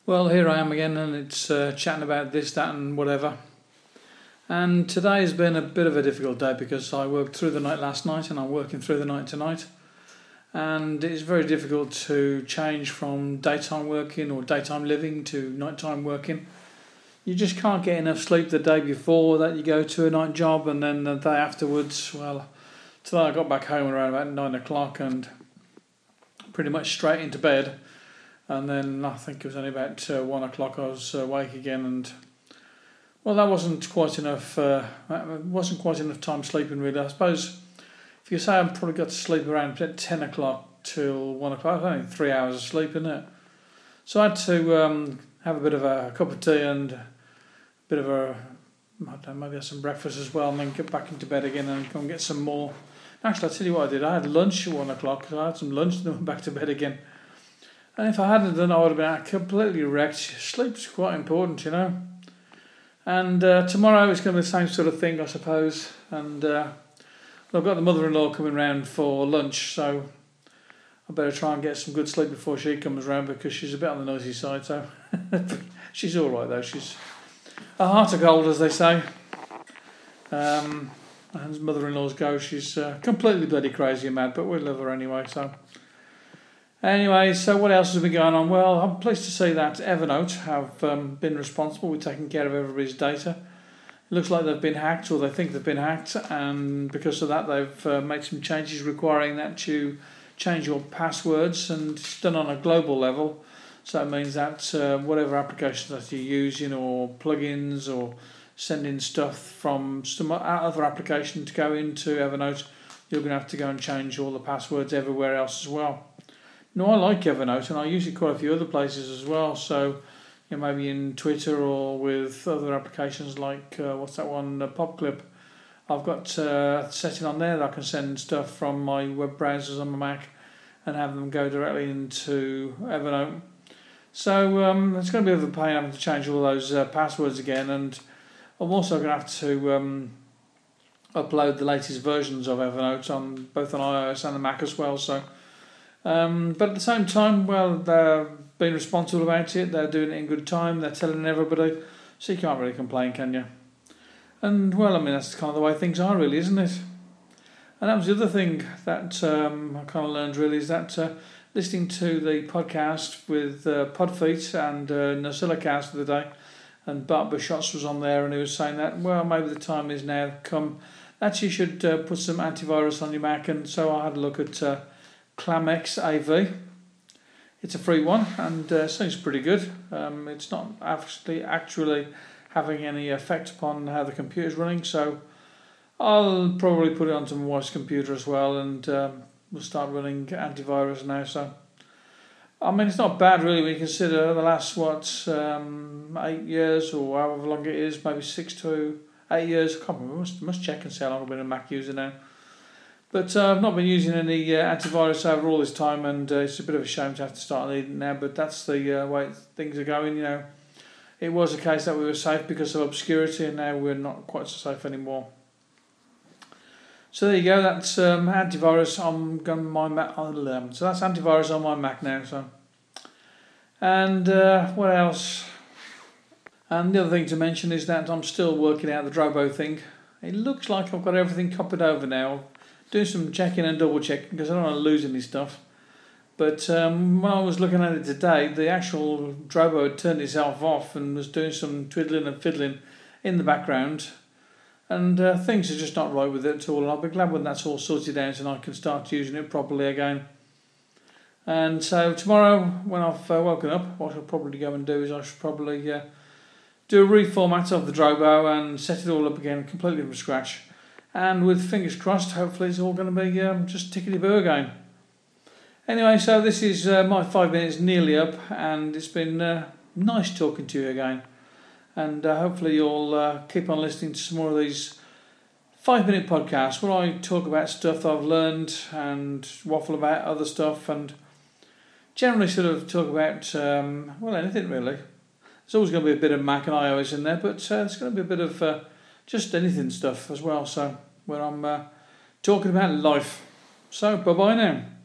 Well, here I am again, and it's chatting about this, that, and whatever. And today has been a bit of a difficult day because I worked through the night last night and I'm working through the night tonight. And it's very difficult to change from daytime working or daytime living to nighttime working. You just can't get enough sleep the day before that you go to a night job, and then the day afterwards. Well, today I got back home around about 9 o'clock and pretty much straight into bed. And then I think it was only about 1 o'clock I was awake again, and well, that wasn't quite enough. Wasn't quite enough time sleeping really. I suppose if you say I've probably got to sleep around 10 o'clock till 1 o'clock, it's only 3 hours of sleep, isn't it? So I had to have a bit of a cup of tea and a bit of I don't know, maybe have some breakfast as well, and then get back into bed again and go and get some more. Actually, I'll tell you what I did. I had lunch at 1 o'clock. So I had some lunch and then went back to bed again. And if I hadn't done, I would have been completely wrecked. Sleep's quite important, you know. And tomorrow it's going to be the same sort of thing, I suppose. And I've got the mother-in-law coming round for lunch, so I better try and get some good sleep before she comes round, because she's a bit on the noisy side. So she's all right though. She's a heart of gold, as they say. And as mother-in-laws go, she's completely bloody crazy and mad, but we love her anyway. Anyway, so what else has been going on? Well, I'm pleased to see that Evernote have been responsible with taking care of everybody's data. It looks like they've been hacked, or they think they've been hacked, and because of that they've made some changes requiring that you change your passwords, and it's done on a global level. So it means that whatever applications that you're using, or plugins, or sending stuff from some other application to go into Evernote, you're going to have to go and change all the passwords everywhere else as well. No, I like Evernote, and I use it quite a few other places as well. So, you know, maybe in Twitter or with other applications like what's that one, PopClip. I've got a setting on there that I can send stuff from my web browsers on my Mac and have them go directly into Evernote. So it's going to be a bit of a pain having to change all those passwords again, and I'm also going to have to upload the latest versions of Evernote on both on iOS and the Mac as well. So. But at the same time, well, they're being responsible about it, they're doing it in good time, they're telling everybody, so you can't really complain, can you? And, well, I mean, that's kind of the way things are, really, isn't it? And that was the other thing that I kind of learned, really, is that listening to the podcast with Podfeet and NosillaCast of the day, and Bart Bischots was on there, and he was saying that, well, maybe the time is now come that you should put some antivirus on your Mac, and so I had a look at Clamex AV. It's a free one, and seems pretty good. It's not actually having any effect upon how the computer's running, so I'll probably put it onto my wife's computer as well, and we'll start running antivirus now. So, I mean, it's not bad really when you consider the last 8 years, or however long it is, maybe 6 to 8 years. I can't remember. Must check and see how long I've been a Mac user now. But I've not been using any antivirus over all this time, and it's a bit of a shame to have to start needing it now, but that's the way things are going, you know. It was a case that we were safe because of obscurity, and now we're not quite so safe anymore. So there you go, that's antivirus on my Mac. So that's antivirus on my Mac now. So, and what else? And the other thing to mention is that I'm still working out the Drobo thing. It looks like I've got everything copied over now. Doing some checking and double checking because I don't want to lose any stuff. But when I was looking at it today, the actual Drobo had turned itself off and was doing some twiddling and fiddling in the background. And things are just not right with it at all. And I'll be glad when that's all sorted out and I can start using it properly again. And so tomorrow, when I've woken up, what I'll probably go and do is I should probably do a reformat of the Drobo and set it all up again completely from scratch. And with fingers crossed, hopefully it's all going to be just tickety-boo again. Anyway, so this is my 5 minutes nearly up, and it's been nice talking to you again. And hopefully you'll keep on listening to some more of these 5-minute podcasts where I talk about stuff that I've learned and waffle about other stuff, and generally sort of talk about, anything really. There's always going to be a bit of Mac and iOS in there, but there's going to be a bit of just anything stuff as well, so when I'm talking about life. So bye bye now.